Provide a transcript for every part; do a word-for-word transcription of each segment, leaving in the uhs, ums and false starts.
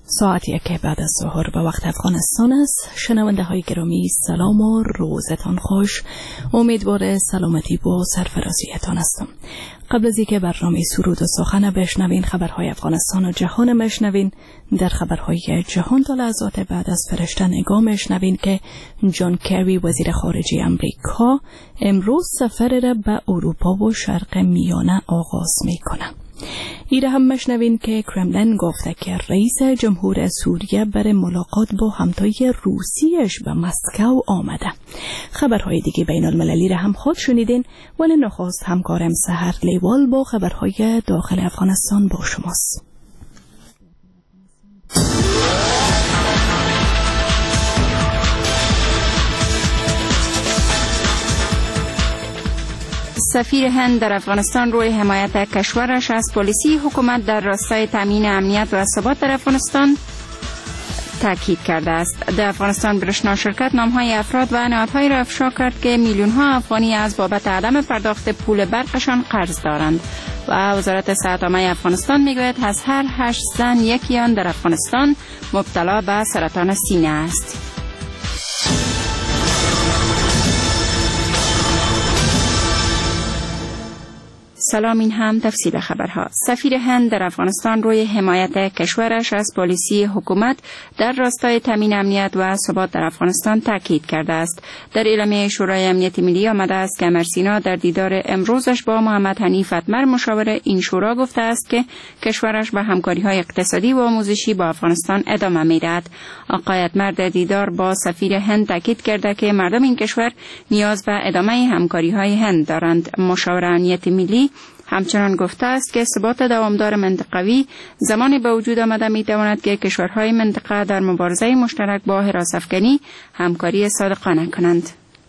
ساعتی که بعد از ظهر به وقت افغانستان است. شنونده های گرامی سلام و روزتان خوش. امیدوار سلامتی و سرفرازیتان هستم. قبل از اینکه برنامه سرود و سخن بشنوین، خبرهای افغانستان و جهان بشنوین، در خبرهای جهان تا لحظات بعد از فرشته نگاه بشنوین که جان کری وزیر خارجه امریکا امروز سفر را به اروپا و شرق میانه آغاز میکنه. ایره هم مشنوین که کرملین گفته که رئیس جمهور سوریه برای ملاقات با همتای روسیش به مسکو آمده. خبرهای دیگه بین المللی را هم خود شنیدین، ولی نخست همکارم سحر لیوال با خبرهای داخل افغانستان با شماست. سفیر هند در افغانستان روی حمایت کشورش از پالیسی حکومت در راستای تامین امنیت و ثبات در افغانستان تاکید کرده است. در افغانستان برشنا شرکت نامهای افراد و نهادهایی را افشا کرد که میلیون ها افغانی از بابت عدم پرداخت پول برقشان قرض دارند و وزارت صحت عامه افغانستان میگوید از هر هشت زن یکی آن در افغانستان مبتلا به سرطان سینه است. سلام، این هم تفصیل خبرها. سفیر هند در افغانستان روی حمایت کشورش از پالیسی حکومت در راستای تامین امنیت و ثبات در افغانستان تاکید کرده است. در اعلامیه شورای امنیت ملی آمده است که امرسینا در دیدار امروزش با محمد حنیف اتمر مشاور این شورا گفته است که کشورش به همکاری‌های اقتصادی و آموزشی با افغانستان ادامه می‌دهد. آقای اتمر در دیدار با سفیر هند تاکید کرده که مردم این کشور نیاز به ادامه همکاری‌های هند دارند. مشاور امنیت ملی همچنان گفته است که ثبات دوامدار منطقوی زمانی به وجود آمده می تواند که کشورهای منطقه در مبارزه مشترک با هراس‌افکنی همکاری صادقانه کنند.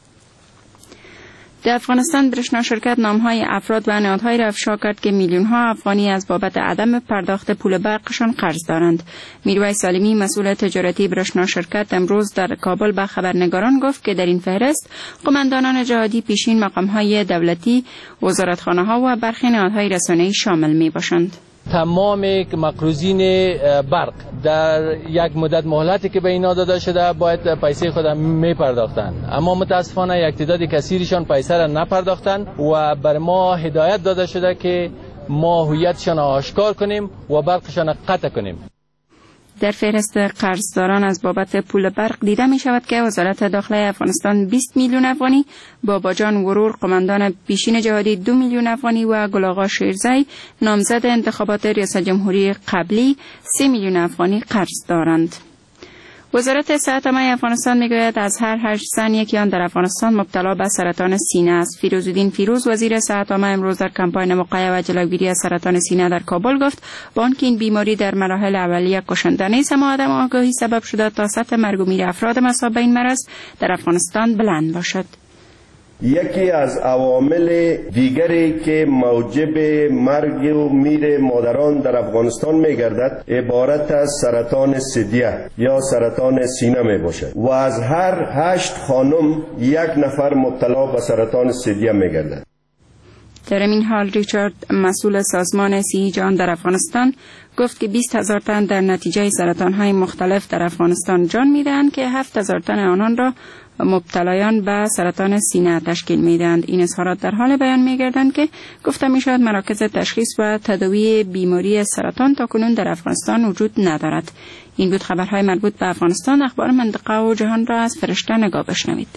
در افغانستان برشنا شرکت نامهای افراد و نهادهایی را افشا کرد که میلیون ها افغانی از بابت عدم پرداخت پول برقشان قرض دارند. میرویس سالمی مسئول تجارتی برشنا شرکت امروز در کابل به خبرنگاران گفت که در این فهرست قماندانان جهادی، پیشین مقامهای دولتی، وزارتخانه‌ها و برخی نهادهای رسانه‌ای شامل می باشند. تمام مقروضین برق در یک مدت مهلتی که به اینا داده شده باید پیسه خود می پرداختن، اما متاسفانه یک تعداد کثیرشان پیسه را نپرداختن و بر ما هدایت داده شده که ما هویتشان آشکار کنیم و برقشان قطع کنیم. در فهرست قرضداران از بابت پول برق دیده می شود که وزارت داخله افغانستان بیست میلیون افغانی، بابا جان ورور قماندان پیشین جهادی دو میلیون افغانی و گل آقا شیرزی نامزد انتخابات ریاست جمهوری قبلی سه میلیون افغانی قرض دارند. وزارت صحت عامه افغانستان میگوید از هر هشت زن یکی آن در افغانستان مبتلا به سرطان سینه است. فیروزالدین فیروز وزیر صحت عامه امروز در کمپاین وقایع و جلوگیری از سرطان سینه در کابل گفت با آنکه این بیماری در مراحل اولیه کشنده نیست، اما عدم آگاهی سبب شده تا سطح مرگ و میر افراد مصاب به این مرض در افغانستان بلند باشد. یکی از عوامل دیگری که موجب مرگ و میر مادران در افغانستان می‌گردد عبارت از سرطان ثدیه یا سرطان سینه میباشد و از هر هشت خانم یک نفر مبتلا به سرطان ثدیه می‌گردد. در این حال ریچارد مسئول سازمان صحی جهان در افغانستان گفت که بیست هزار تن در نتیجه سرطان‌های مختلف در افغانستان جان می‌دهند که هفت هزار تن آنان را مبتلایان به سرطان سینه تشکیل میدهند. این اظهارات در حال بیان میگردند که گفته میشود مراکز تشخیص و تداوی بیماری سرطان تاکنون در افغانستان وجود ندارد. این بود خبرهای مربوط به افغانستان. اخبار منطقه و جهان را از فرشته نگاه بشنوید.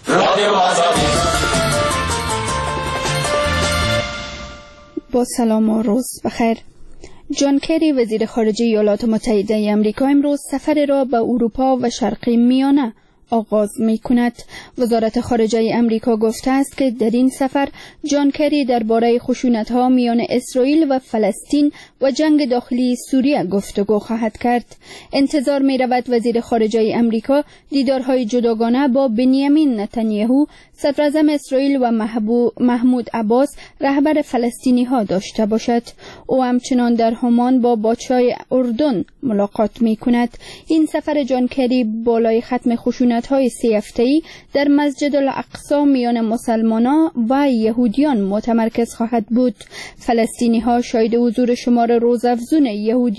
با سلام و روز بخیر. جان کری وزیر خارجه ایالات متحده آمریکا امروز سفر را به اروپا و شرق میانه آغاز می کند. وزارت خارجه امریکا گفته است که در این سفر جان کری درباره خشونت‌ها میان اسرائیل و فلسطین و جنگ داخلی سوریه گفتگو خواهد کرد. انتظار می رود وزیر خارجه امریکا دیدارهای جداگانه با بنیامین نتانیاهو صدر اعظم اسرائیل و محمود عباس رهبر فلسطینی ها داشته باشد. او همچنان در همان با بادشاه اردن ملاقات می کند. این سفر جان کری بالای ختم خشونت های سی هفته‌ای در مسجد الاقصی میان مسلمانان و یهودیان متمرکز خواهد بود. فلسطینی ها شاهد حضور شمار روزافزون یهودیان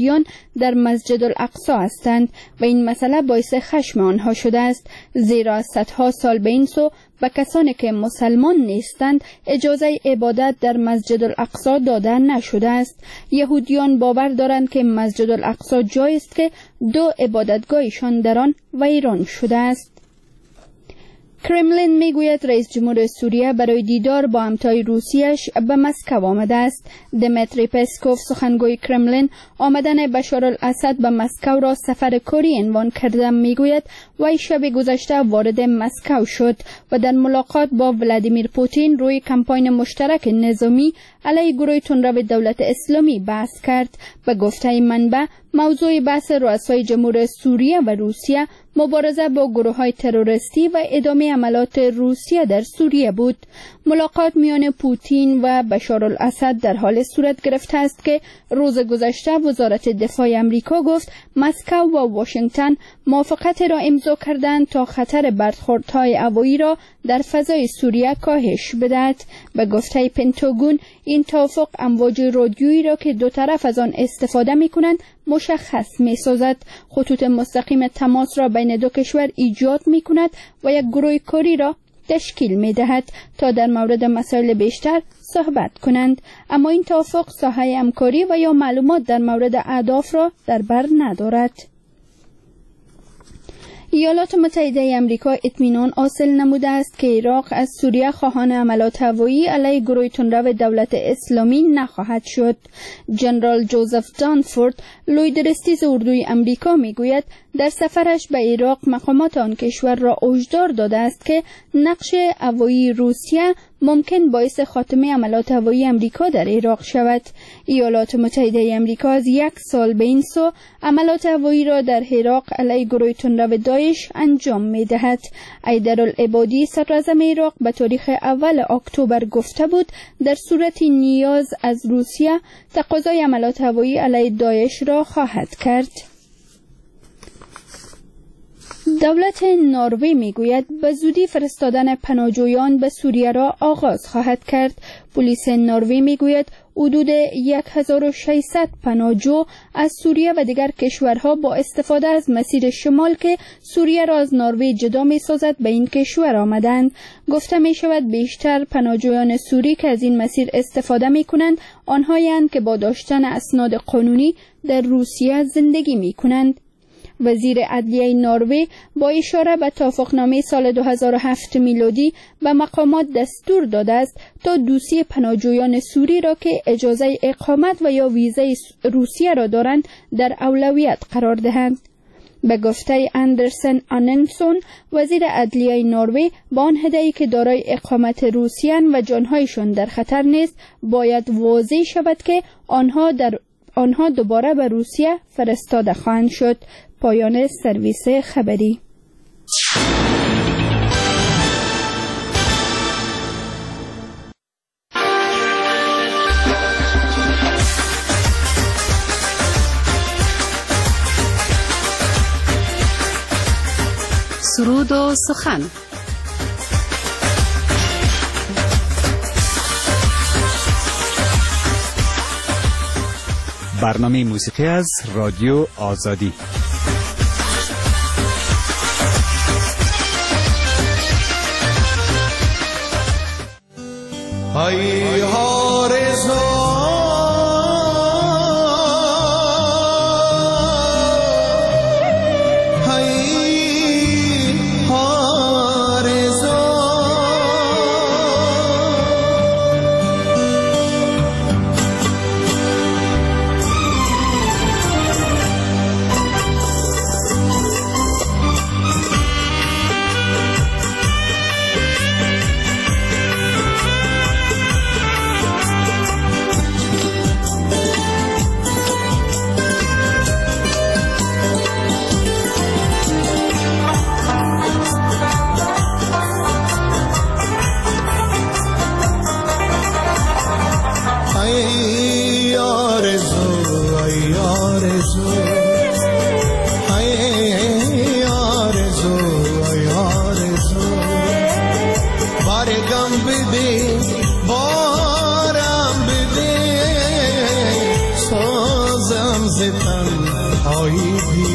در مسجد الاقصی هستند و این مسئله باعث خشم آنها شده است، زیرا از صدها سال به این سو به کسانی که مسلمان نیستند اجازه عبادت در مسجد الاقصی داده نشده است. یهودیان باور دارند که مسجد الاقصی جایی است که دو عبادتگاهشان در آن ویران شده است. کرملین میگوید رئیس جمهور سوریه برای دیدار با همتای روسیش به مسکو آمده است. دمیتری پسکوف سخنگوی کرملین آمدن بشار الاسد به مسکو را سفر کاری عنوان کرده. میگوید وی شب گذشته وارد مسکو شد و در ملاقات با ولادیمیر پوتین روی کمپاین مشترک نظامی علیه گروه تندرو دولت اسلامی بحث کرد. به گفته منبع موضوع بحث رؤسای جمهور سوریه و روسیه مبارزه با گروه‌های تروریستی و ادامه عملیات روسیه در سوریه بود. ملاقات میان پوتین و بشار الاسد در حال صورت گرفته است که روز گذشته وزارت دفاع امریکا گفت مسکو و واشنگتن موافقت را امضا کردند تا خطر برخوردهای هوایی را در فضای سوریه کاهش بدهد. به گفته پنتاگون این توافق امواج رادیویی را که دو طرف از آن استفاده می‌کنند مشخص می‌سازد. خطوط مستقیم تماس را بین دو کشور ایجاد می‌کند و یک گروه کاری را تشکیل می‌دهد تا در مورد مسائل بیشتر صحبت کنند. اما این توافق ساحه همکاری و یا معلومات در مورد اهداف را در بر ندارد. ایالات متحده آمریکا اطمینان حاصل نموده است که عراق از سوریه خواهان عملیات هوایی علیه گروه تندرو دولت اسلامی نخواهد شد. جنرال جوزف دانفورد لوی درستیز اردوی آمریکا میگوید در سفرش به عراق مقامات آن کشور را هشدار داده است که نقش هوایی روسیه ممکن باعث خاتمه عملیات هوایی آمریکا در عراق شود. ایالات متحده آمریکا از یک سال به این سو عملیات هوایی را در عراق علیه گروه تندرو داعش انجام می‌دهد. ایدرالعبادی صدراعظم عراق به تاریخ اول اکتبر گفته بود در صورت نیاز از روسیه تقاضای عملیات هوایی علیه داعش را خواهد کرد. دولت نروژ میگوید به زودی فرستادن پناهجویان به سوریه را آغاز خواهد کرد. پلیس نروژ میگوید حدود هزار و ششصد پناهجو از سوریه و دیگر کشورها با استفاده از مسیر شمال که سوریه را از نروژ جدا می‌سازد به این کشور آمدند. گفته می‌شود بیشتر پناهجویان سوری که از این مسیر استفاده می‌کنند آنهایند که با داشتن اسناد قانونی در روسیه زندگی می‌کنند. وزیر عدلیه نروژ با اشاره به توافقنامه سال دو هزار و هفت میلادی به مقامات دستور داده است تا دوسیه پناهجویان سوری را که اجازه اقامت و یا ویزای روسیه را دارند در اولویت قرار دهند. به گفته اندرسن آننسون وزیر عدلیه نروژ با آن هدیه‌ای که دارای اقامت روسیان و جانهایشان در خطر نیست باید واضح شود که آنها در آنها دوباره به روسیه فرستاده خواهند شد. پایان سرویس خبری. سرود و سخن. برنامه موسیقی از رادیو آزادی. های آرزو های آرزو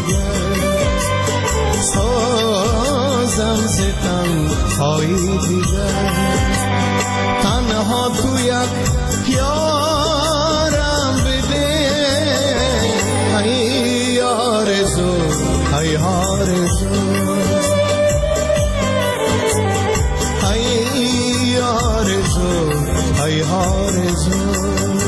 دیگر سازم ستم های دیگر تنها تو یک یارم بده ای آرزو ای آرزو ای آرزو ای آرزو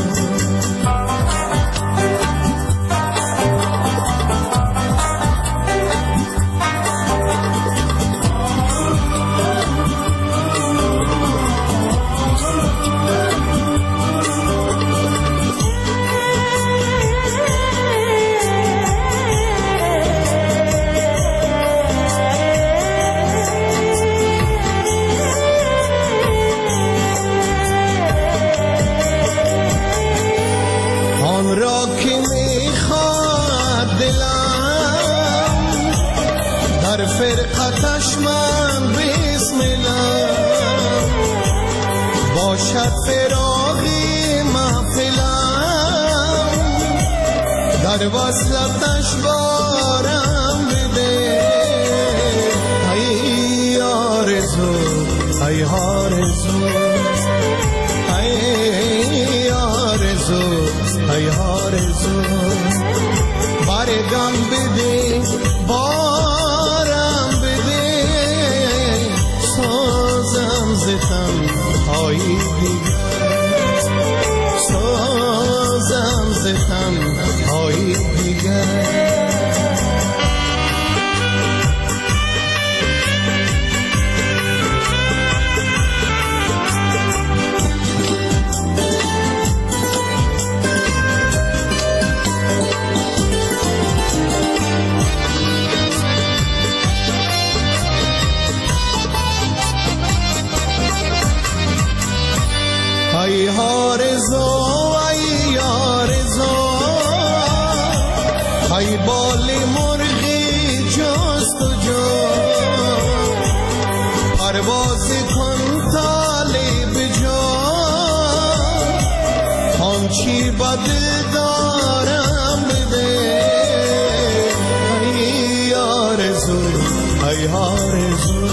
فرقتش من بسملم باشد فراغی محفلم در وصلتش بارم بده ای آرزو ای آرزو ای آرزو ای آرزو برگم بده بارم بده سازم زتم های دیگر سازم زتم های دیگر ای آرزو ای آرزو ای بال مرغی جست و جو پرواز کن طالب جا آنچی بده دارم بده ای آرزو ای آرزو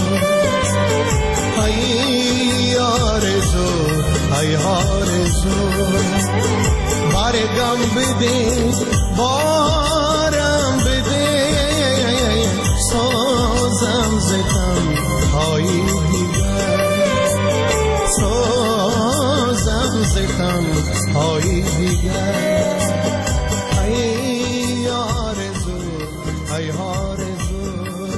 ای آرزو ای آرزو برگم بده بارم بده سازم زتم های دیگر سازم زتم های دیگر ای آرزو ای آرزو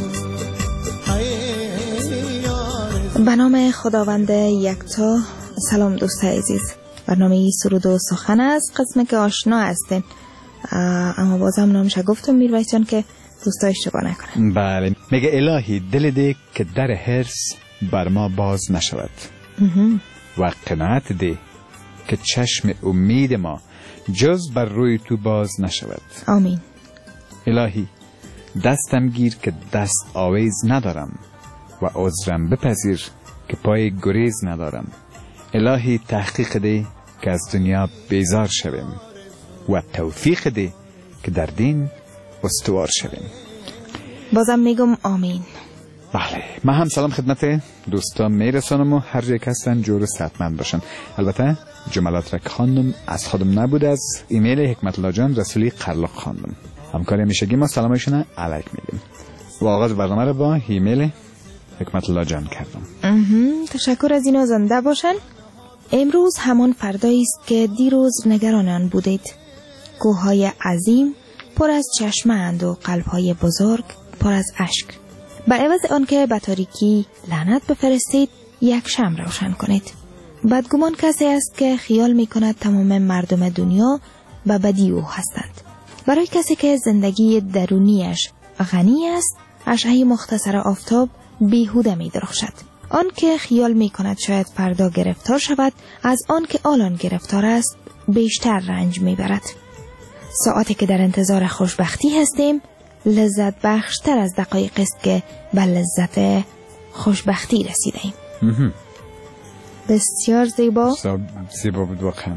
ای آرزو. به نام خداوند یکتا. سلام دوست عزیز، برنامه سرود و سخن است، قسمه که آشنا هستین، اما بازم نامش گفتم میرویس جان که دوستا اشتباه نکنن. بله، میگه الهی دل ده که در حرص بر ما باز نشود و قناعت ده که چشم امید ما جز بر روی تو باز نشود. آمین. الهی دستم گیر که دست آویز ندارم و عذرم بپذیر که پای گریز ندارم. الهی تحقیق ده که از دنیا بیزار شویم و توفیق ده که در دین استوار شویم. بازم میگم آمین. بله، من هم سلام خدمت دوستان میرسانم و هر یک هستن جور صحتمند باشن. البته جملات را که خواندم از خودم نبود، از ایمیل حکمت الله جان رسولی قرلاق خواندم. همکاری میشگی ما سلامشون علیک میگیم و آغاز برنامه را با ایمیل حکمت الله جان کردم. تشکر از اینا، زنده باشن. امروز همان فردایی است که دیروز نگران آن بودید. کوههای عظیم پر از چشمه اند و قلبهای بزرگ پر از اشک. به عوض آن که به تاریکی لعنت بفرستید، یک شمع روشن کنید. بدگمان کسی است که خیال می کند تمام مردم دنیا به بدی او هستند. برای کسی که زندگی درونیش غنی است، اشعه مختصر آفتاب بیهوده می درخشد. آن که خیال می کند شاید فردا گرفتار شود، از آن که الان گرفتار است بیشتر رنج می برد. ساعتی که در انتظار خوشبختی هستیم لذت بخشتر از دقایق است که به لذت خوشبختی رسیدیم. بسیار زیبا. زیبا بود واقعا.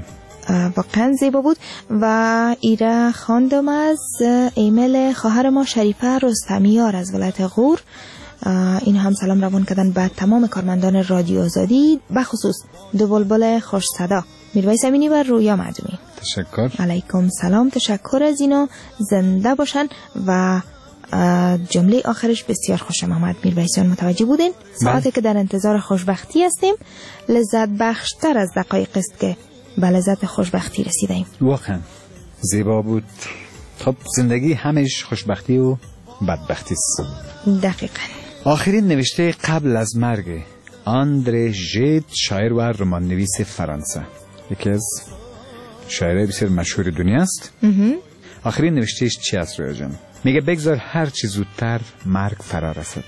واقعا زیبا بود. و ایره خواندم از ایمیل خواهر ما شریفه رستمیار از ولایت غور. این هم سلام روان کردن به تمام کارمندان رادیو آزادی، به خصوص دو بلبل خوش صدا میرویس امینی و رویا معدومی. تشکر. علیکم سلام، تشکر از اینا، زنده باشن. و جمله آخرش بسیار خوش محمد میرویسیان متوجه بودین. ساعتی که در انتظار خوشبختی هستیم، لذت بخشتر از دقایق است که به لذت خوشبختی رسیدیم. واقعا زیبا بود. خب زندگی همش خوشبختی و بدبختی است. دقیقاً. آخرین نوشته قبل از مرگ آندره ژید، شاعر و رمان نویس فرانسه، یکی از شاعرای بسیار مشهور دنیا است. آخرین نوشتهش چی است رویا جان؟ میگه بگذار هر چی زودتر مرگ فرا رسد،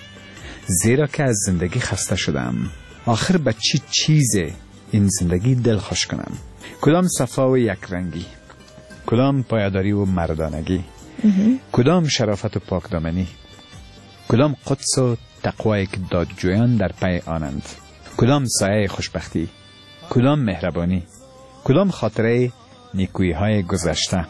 زیرا که از زندگی خسته شدم. آخر به چی چیزه این زندگی دل خوش کنم؟ کدام صفا و یک رنگی، کدام پایداری و مردانگی، کدام شرافت و پاکدامنی، کدام قدس و تقوایی که دادجویان در پی آنند، کدام سایه خوشبختی، کدام مهربانی، کدام خاطره نیکویی های گذشته،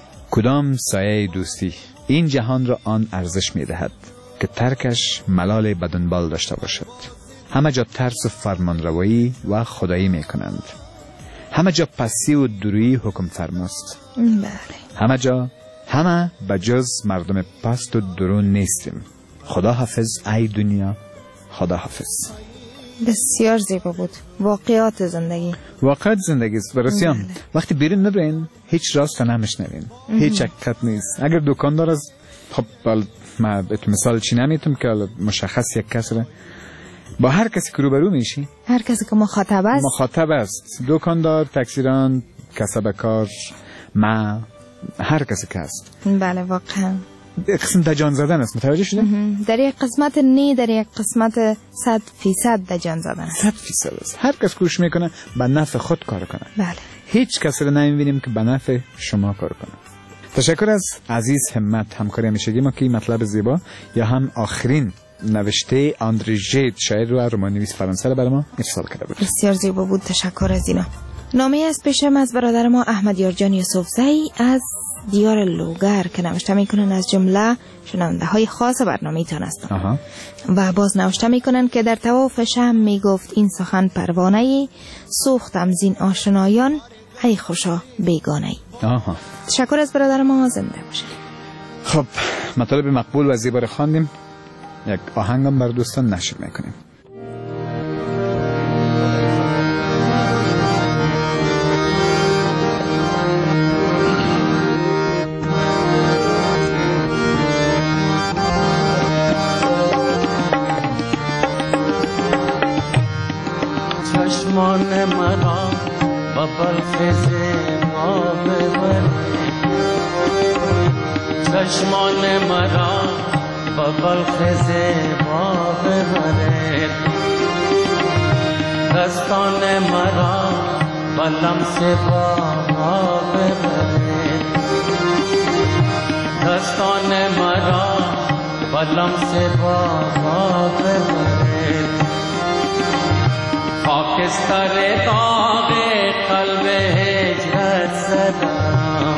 کدام سایه دوستی. این جهان را آن ارزش می دهد که ترکش ملال بدنبال داشته باشد. همه جا ترس و فرمانروایی و خدایی می کنند. همه جا پسی و درویی حکم فرماست. بله. همه جا همه بجز مردم پست و درون نیستیم. خدا حافظ ای دنیا، خدا حافظ. بسیار زیبا بود. واقعیات زندگی، واقعیت زندگی است. برسیام بله. وقتی بیرون نبرین هیچ راست نمیشنوین، هیچ حقیقت نیست. اگر دکاندار از خب ما به مثال چی نمیتونم که مشخص یک کس را با هر کسی که روبرو میشی، هر کسی که مخاطب است مخاطب است، دکاندار، تاکسیران، کسب کار، ما هر کسی که است. بله واقعا قسم دجان زدن است. متوجه شده؟ در یک قسمت نه، در یک قسمت صد فیصد دجان زدن است. صد فیصد است. هر کس کوشش میکنه به نفع خود کار کنه. بله. هیچ کس رو نمیبینیم که به نفع شما کار کنه. تشکر از عزیز همت، همکاری همیشگی ما که این مطلب زیبا یا هم آخرین نوشته آندره ژید، شاعر و رمان نویس فرانسه را برای ما ارسال کرده بود. بسیار زیبا بود. تشکر از اینا. نامه از پیشم از برادر ما احمد یارجان یوسفزئی از دیار لوگر که نوشته میکنن از جمله شنونده های خاص برنامه ایتان هستن. و باز نوشته میکنن که در طواف شم میگفت این سخن پروانه، سوختم زین آشنایان ای خوشا بیگانه. آها. تشکر از برادر ما، زنده باشه. خب مطالب مقبول و زیبا را خواندیم، یک آهنگم بر دوستان نشر میکنیم. چشمان مرا با بلخز ما ببر، چشمان مرا با بلخز ما ببرد، دستان مرا با لمس با ما ببرد، دستان مرا با لمس با ما ببرد. خاکستر داغ قلب هجرت زدم،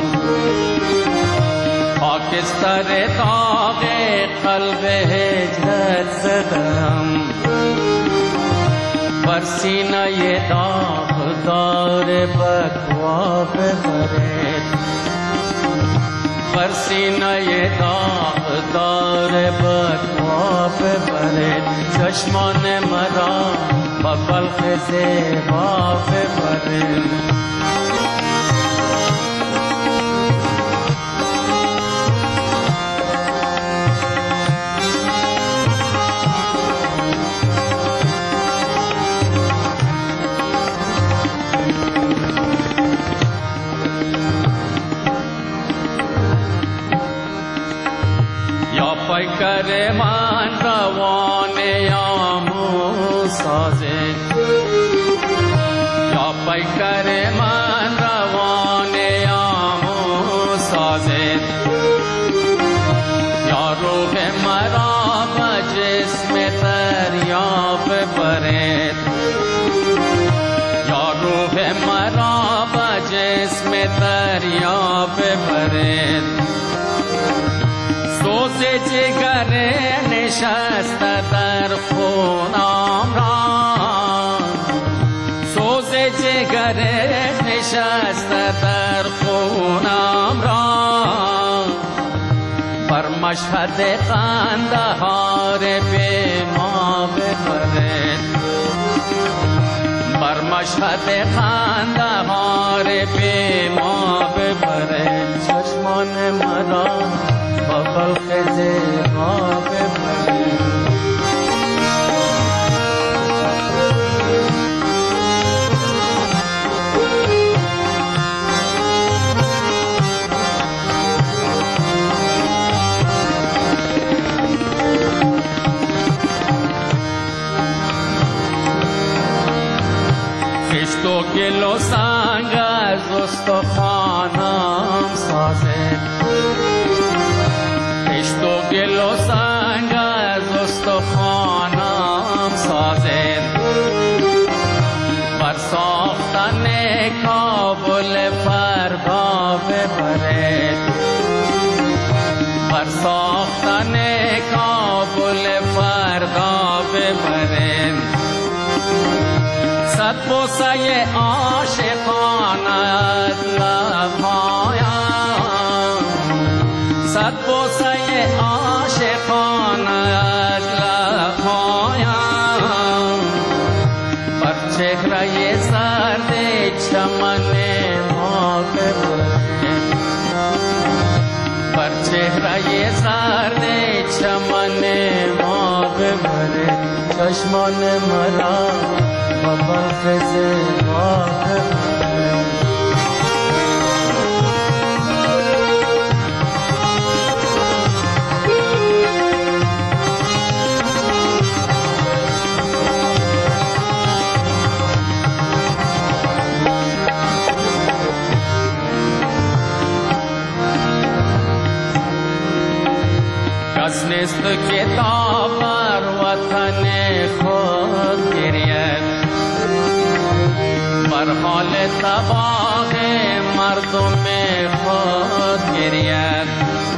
خاکستر داغ قلب هجرت زدم، بر سینه داغدار بکوا ببرد، بر سینه داغدار بکوا ببرد. چشمان مرا با بلخ زیبا ببرد. یا پیکر من روان یا موسازه، یا پیکر من روان یا موسازه، یا روح مرا به جسم دریاب برد، یا روح مرا به سوز جگر نشسته در خونم را، سوز جگر نشسته در خونم را، بر مشهد قندهار به ما ببرد، بر مشهد قندهار به ما ببرد، چشمان مرا با بلخ زیبا ببرد. خشت و گل و سنگ از استخوانم سازد، خشت و گل و سنگ از استخوانم سازد، بر ساختن کابل فردا ببرد، بر ساختن کابل فردا ببرد. صد بوسه عاشقان از لبهایم، صد بوسه عاشقان از لبهایم، بر چهره زرد چمن ما ببرد، بر چهره زرد چمن ما ببرد، چشمان مرا با بلخ زیبا ببرد. کس نیست که تا بر وطن خود گرید، بر حال تباه مردم خود گرید،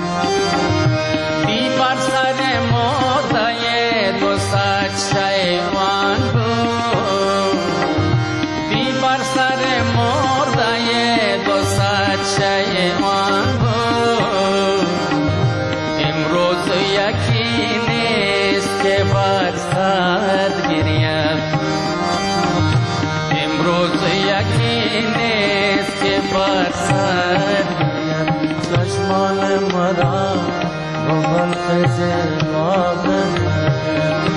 بی بر سر مرده دو صد شیوان بود، بی بر سر مرده دو صد شیوان بود. امروز یکی نیست که بر سر گرید، امروز یکی نیست که بر سر گرید، چشمان مرا با بلخ زیبا ببرد،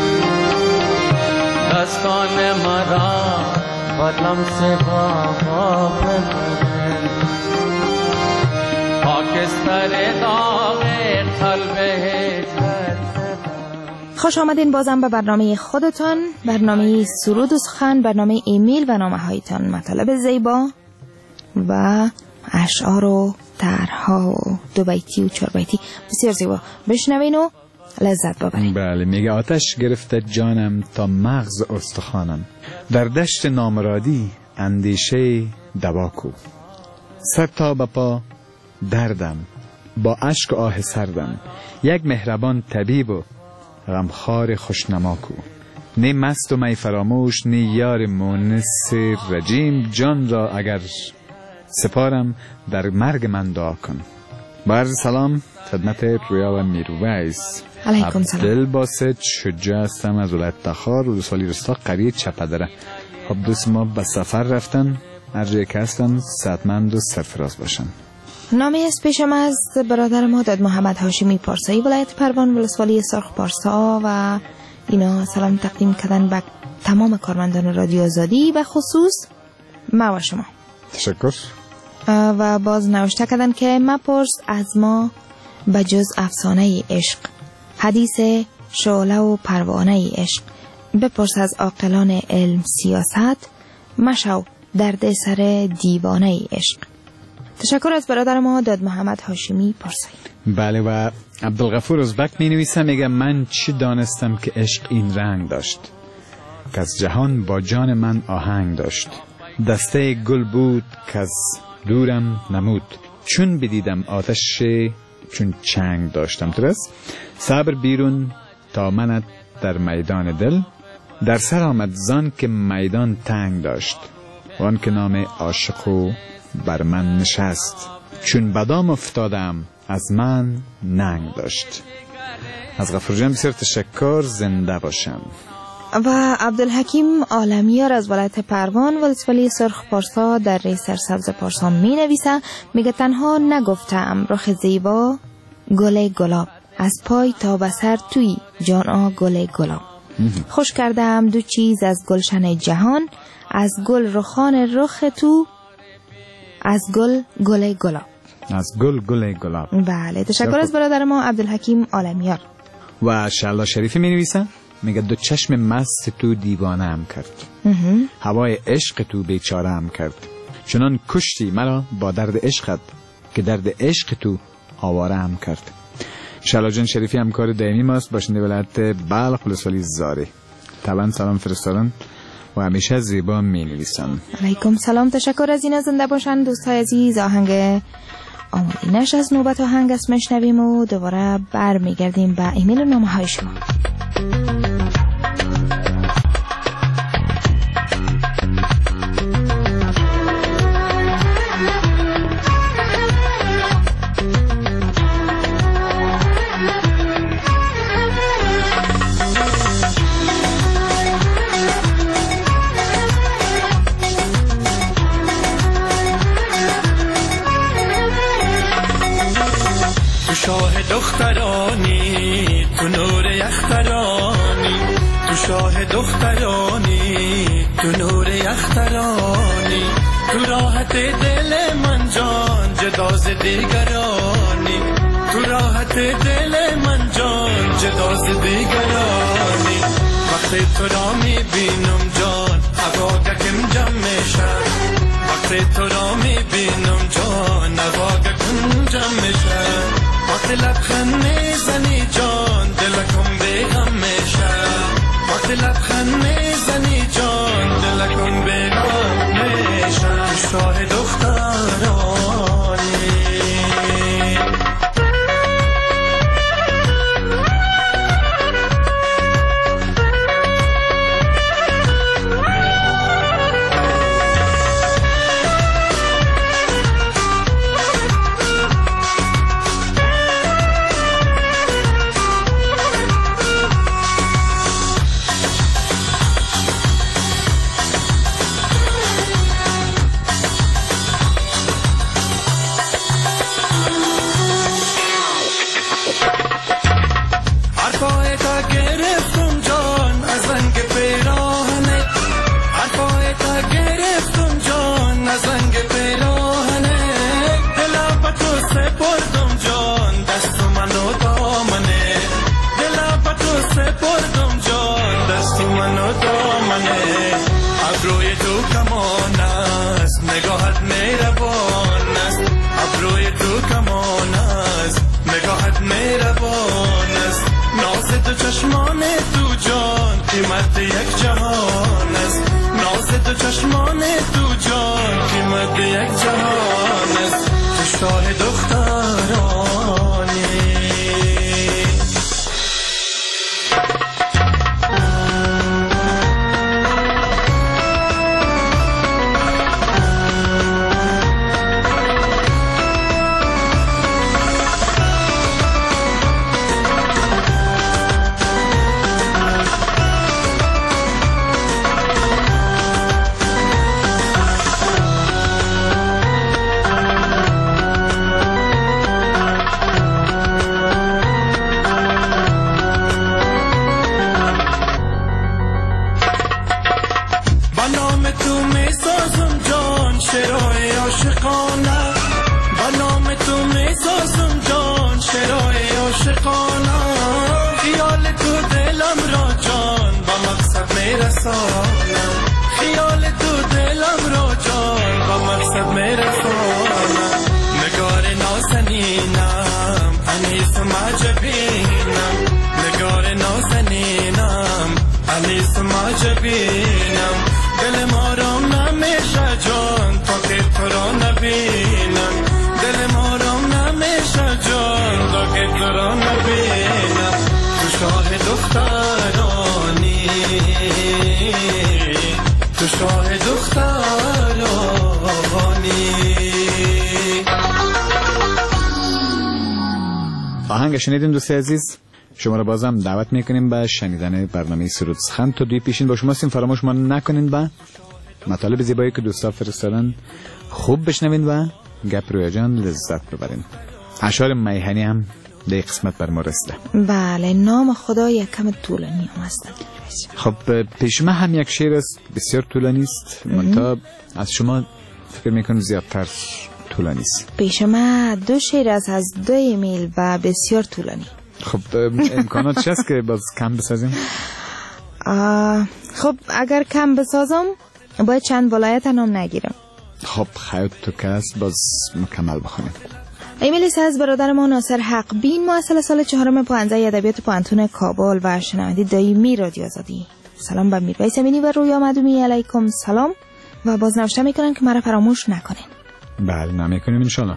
دستان مرا با لمس بابا ببرد، خاکستر داغ قلب خوش آمدین بازم به برنامه خودتان، برنامه سرود و سخن، برنامه ایمیل و نامه هایتان، مطالب زیبا و اشعار و طرح‌ها و دو بیتی و چهار بیتی بسیار زیبا. بشنوین و لذت ببرین. بله، میگه آتش گرفته جانم تا مغز استخوانم، در دشت نامرادی اندیشه دواکو، سر تا به پا دردم با اشک و آه سردم، یک مهربان طبیب و غمخوار خوشنماکو، نی مست و می فراموش، نی یار مونس رجیم، جان را اگر سپارم در مرگ من دعا کن. با عرض سلام خدمت رویا و میرویس. علیکم سلام. عبدالباسط شجاع هستم از ولایت تخار و سالی رستا قریه چپدره. خب دوست ما به سفر رفتن، هر جایی که هستن صحتمند و سرفراز باشن. نامه از پیشم از برادر ما داد محمد هاشمی پارسایی ولایت پروان ولسوالی سرخ پارسا و اینا سلام تقدیم کردن به تمام کارمندان رادیو آزادی و خصوص ما و شما. تشکر. و باز نوشته کردن که مپرس از ما به جز افسانه عشق، حدیث شعله و پروانه عشق، بپرس از عاقلان علم سیاست، مشو درد سر دیوانه عشق. تشکر از برادر ما داد محمد هاشمی پارسایی. بله و عبدالغفور ازبک می نویسه، میگه من چی دانستم که عشق این رنگ داشت، که از جهان با جان من آهنگ داشت، دسته گل بود که از دورم نمود، چون بدیدم آتش چون چنگ داشتم. درست صبر بیرون تا منت در میدان دل، در سر آمد زان که میدان تنگ داشت، وان که نام عاشقو بر من نشست، چون بدام افتادم از من ننگ داشت. از غفور جان بسیار تشکر، زنده باشم. و عبدالحکیم عالمیار از ولایت پروان ولسوالی سرخ پارسا در ری سرسبز پارسا می نویسه، میگه تنها نگفتم رخ زیبا گل گلاب، از پای تا به سر توی جانا گل گلاب، خوش کردم دو چیز از گلشن جهان، از گل رخان رخ تو، از گل گل گلاب، از گل گل گلاب. بله تشکر از برادر ما عبدالحکیم عالمیار. و شلا شریفی می نویسه، میگه دو چشم مست تو دیوانه هم کرد، هوای عشق تو بیچاره هم کرد، چنان کشتی مرا با درد عشقت که درد عشق تو آواره هم کرد. شلا جان شریفی همکار دائمی ماست، باشنده ولایت بلخ ولسوالی زاری. طبعا سلام فرستادن و همیشه زیبا می نویسن. علیکم سلام، تشکر از این. زنده باشن دوستای عزیز. آهنگ آمادینش از نوبت آهنگ است میشنویم و دوباره بر میگردیم به ایمیل و نامه های شما. شاه دخترانی تو نور یخترانی، تو شاه دخترانی تو نور یخترانی، تو راحت دل من جان جداز دیگرانی، تو راحت دل من جان جداز دیگرانی، وقتی تو را می بینم جان هواگکم جمع میشم، وقتی تو را می بینم جان هواگکم جمع میشم، وقتی لبخند میزنی جان دلکم بیغم میشه، وقتی لبخند میزنی جان دلکم بیغم میشه. شاه دخترانی ابروی تو کمان است، نگاهت مهربان است، ابروی تو کمان است، نگاهت مهربان است، ناز تو چشمان تو جان قیمت یک جهان است، ناز تو چشمان تو جان قیمت یک جهان است. تو شاه دخترانی شرای عاشقانه، با نام تو می سازم جان شرای عاشقانه، خیال تو دلم را جان با مقصد می رسانم، خیال تو دلم را جان با مقصد می رسانم، نگار نازنینم انیس معجبینم، نگار نازنینم انیس معجبینم، دل ما را نمیشه جان تا که تو را نبینم، دل ما را نمیشه جان دخترانی تو شاه دخترانی. آهنگ شنیدین دوست عزیز، شما را بازم دعوت میکنیم به شنیدن برنامه سرود سخن تا دوی پیشین با شما هستیم. فراموش ما نکنین با مطالب زیبایی که دوستا فرستادن خوب بشنوین و گپ روی جان لذت ببرین. اشعار میهنی هم در قسمت بر ما رسیده. بله، نام خدا یک کم طولانی هم است. خب پیش ما هم یک شعر است بسیار طولانی است، منتها از شما فکر میکنم زیادتر طولانی است. پیش ما دو شعر است از دو ایمیل و بسیار طولانی. خب امکانات هست که باز کم بسازیم؟ خب اگر کم بسازم باید چند ولایت نام نگیرم. خب خیلی تو که است باز مکمل بخونیم. ایمیل است از برادر ما ناصر حق بین، محصل سال چهارم پانزده ادبیات پانتون کابل و شنونده دایمی رادیو آزادی. سلام به میرویس امینی و رویا مدومی، علیکم سلام. و باز نوشته میکنن که مرا فراموش نکنین. بله نمیکنیم انشالله.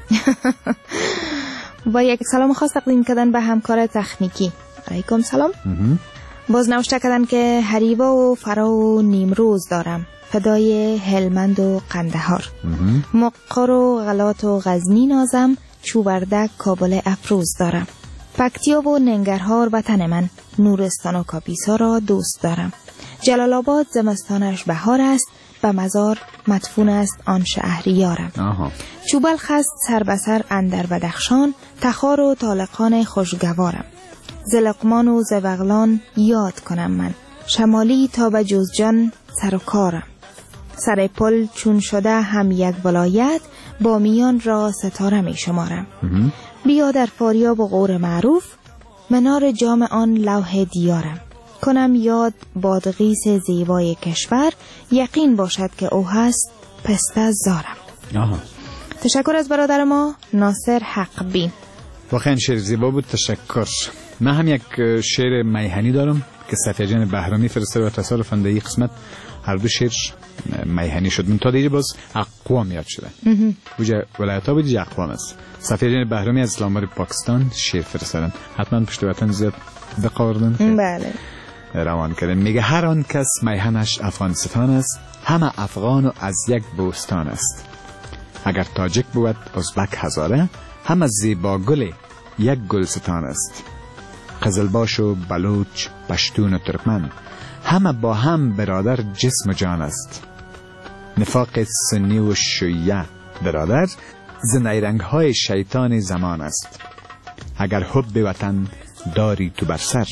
با یک سلام خاص تقدیم کردن به همکار تکنیکی، علیکم سلام. باز نوشته کردن که هریوا و فرا و نیمروز دارم، فدای هلمند و قندهار، مقر و غلات و غزنی نازم، چوبردک کابل افروز دارم، پکتیا و ننگرهار وطن من، نورستان و کاپیسا را دوست دارم، جلال آباد زمستانش بهار است، به مزار مدفون است آن شهریارم. آها. چوبلخ است سر به سر اندر بدخشان، تخار و طالقان خوشگوارم، زلقمان و زبغلان یاد کنم من، شمالی تا به جوزجان سر و کارم، سر پل چون شده هم یک ولایت، با میان را ستاره می شمارم. بیا در فاریاب و غور معروف، منار جام آن لوح دیارم، کنم یاد بادغیس زیبای کشور، یقین باشد که او هست پسته زارم. آها. تشکر از برادر ما ناصر حق بین. واقعا شعر زیبا بود، تشکر. من هم یک شعر میهنی دارم که صفیه جان بهرامی فرستاده و تصادفاً در این قسمت هر دو شعر میهنی شد. من تا دیگه باز اقوام یاد شده. وجه ولایت ها بود جه اقوام است. صفیه جان بهرامی از اسلامباد پاکستان شعر فرستادن. حتما پشت وطن زیاد بقاردن. بله. روان کردن. میگه هر آن کس میهنش افغانستان است، همه افغان و از یک بوستان است. اگر تاجک بود ازبک هزاره، همه زیبا گل یک گلستان است. قزلباش و بلوچ پشتون و ترکمن، همه با هم برادر جسم و جان است. نفاق سنی و شیعه برادر، ز نیرنگ های شیطان زمان است. اگر حب وطن داری تو بر سر،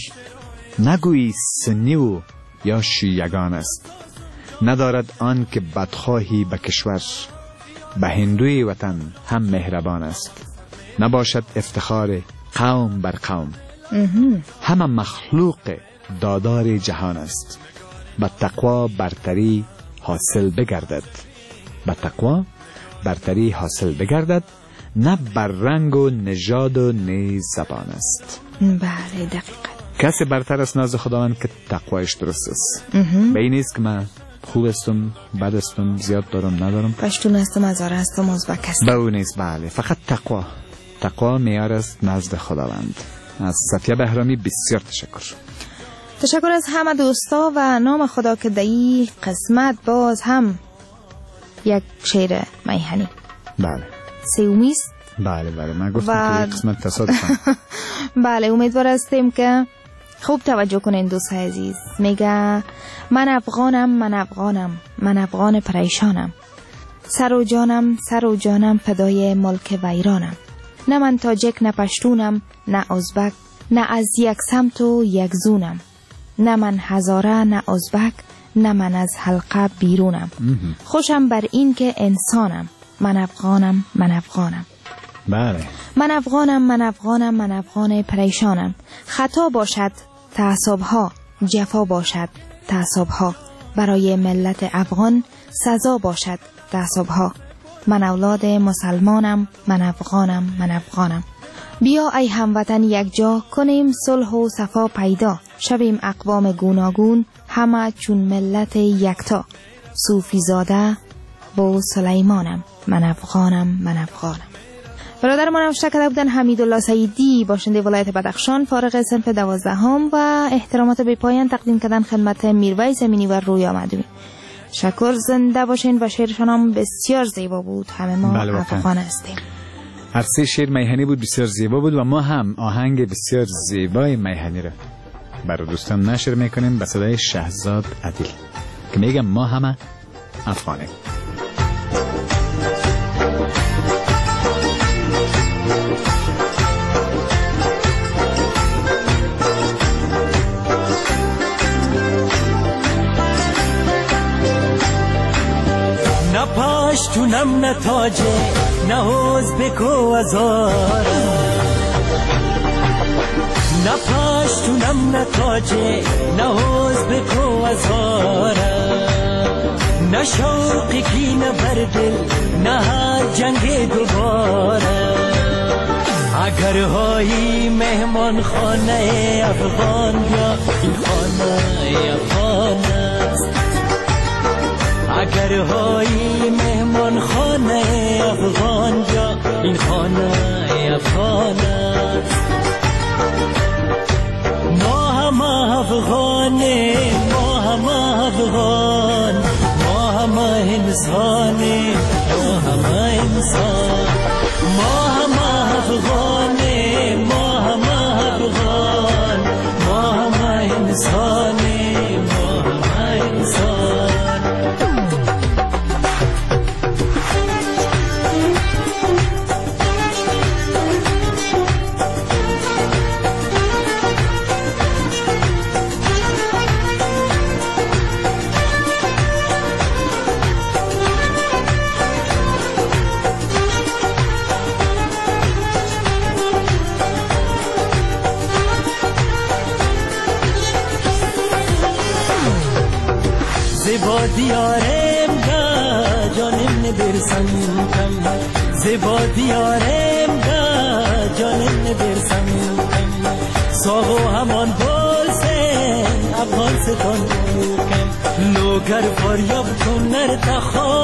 نگویی سنی و یا شیعگان است. ندارد آن که بدخواهی به کشور، به هندوی وطن هم مهربان است. نباشد افتخار قوم بر قوم، همه مخلوق دادار جهان است. به تقوا برتری حاصل بگردد، به تقوا برتری حاصل بگردد، نه بر رنگ و نژاد و نیز زبان است. بله دقیقا. کسی برتر است نزد خداوند که تقوایش درست است. به این نیست که من خوب استم بد استم، زیاد دارم ندارم، پشتون هستم هزار هستم ازبک هستم، به اون نیست. بله فقط تقوا، تقوا معیار است نزد خداوند. از صفیه بهرامی بسیار تشکر. تشکر از همه دوستا و نام خدا که در این قسمت باز هم یک شعر میهنی. بله سیومیست. بله بله من گفتم و... که یک قسمت تصادفاً. بله امیدوار هستیم که خوب توجه کنین دوست عزیز. میگه من افغانم من افغانم من افغان پریشانم، سر و جانم سر و جانم فدای ملک ویرانم. نه من تاجک نه پشتونم نه ازبک، نه از یک سمت و یک زونم، نه من هزاره نه ازبک، نه من از حلقه بیرونم. خوشم بر این که انسانم، من افغانم من افغانم. بله من افغانم من افغانم من افغان پریشانم. خطا باشد تعصبها، جفا باشد تعصبها، برای ملت افغان سزا باشد تعصبها. من اولاد مسلمانم من افغانم من افغانم. بیا ای هموطن یک جا، کنیم صلح و صفا پیدا، شویم اقوام گوناگون همه چون ملت یکتا. صوفی زاده با سلیمانم من افغانم من افغانم. برادرمان هم شکر بودن حمیدالله سیدی باشنده ولایت بدخشان فارغ صنف دوازدهم و احترامات به پایان تقدیم کردن خدمت میرویس امینی و رویا مدوی. شکر، زنده باشین و شعرشان هم بسیار زیبا بود. همه ما افغان هستیم. هر سه شعر میهنی بود، بسیار زیبا بود و ما هم آهنگ بسیار زیبای میهنی را برای دوستان نشر میکنیم به صدای شهزاد عدیل که میگم ما همه افغانیم. نه پاشتونم نه تاجه نه حوز بکو ازار، نه پاشتونم نه تاجه نه حوز بکو ازار، نه شوقی کی نه بردل نه هر جنگ دوباره. اگر هایی مهمان خانه افغان یا این خانه افغان است، اگر هایی مهمان خانه افغان یا این خانه افغان است. ما هم افغانه ما هم افغان، ما هم انسانه ما هم انسان، ما هم افغانه ما هم افغان، ما هم انسانه ما هم انسان. زیبا دیارم دا جانم نبرسم کم، زیبا دیارم دا جانم نبرسم کم، ساغو همان بولسن افغان ستان کم، لوگر فاریاب کنر تخار،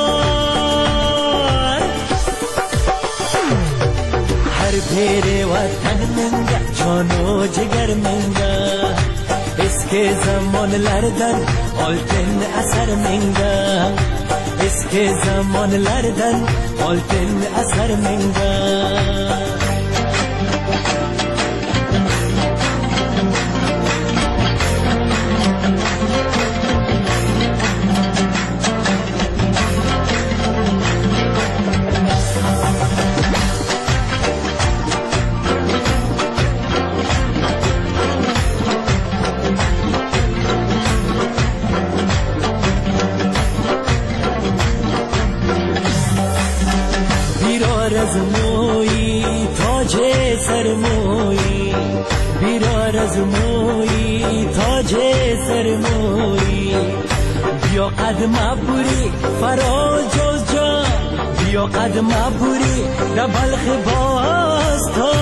هر پیر وطن منگا جانو جگر منگا، اسکی zamanlardan oltin asar menga, eski zamanlardan oltin asar menga. از مویی تاج سرمویی، بیرار از مویی تاج سرمویی، بیا قدم عبوری فرا جز جا، بیا قدم عبوری در بلخ باستان.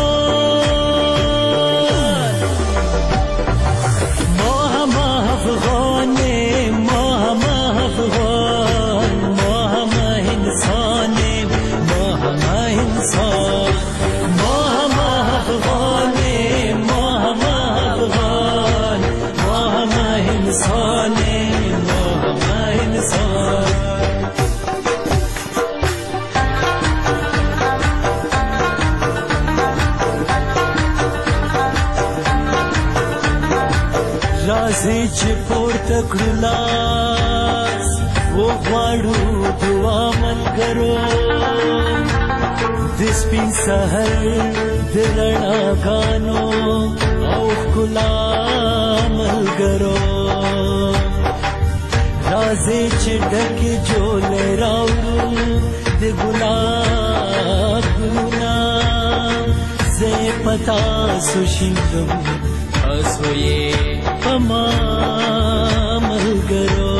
ما هم افغانه ما هم افغان، ما هم انسانه ما هم انسان، ما هم افغانه ما هم افغان، ما هم انسانه ما هم انسان. رازی چې پورته کړو لاس وغواړو دعا ملګرو، د سپین سحر د رڼاګانو او ښکلا ملګرو، رازی چې ډکې جولې راوړو د ګلاب ګلونه، زه په تاسو شیندم تاسو یې په ما ملګرو.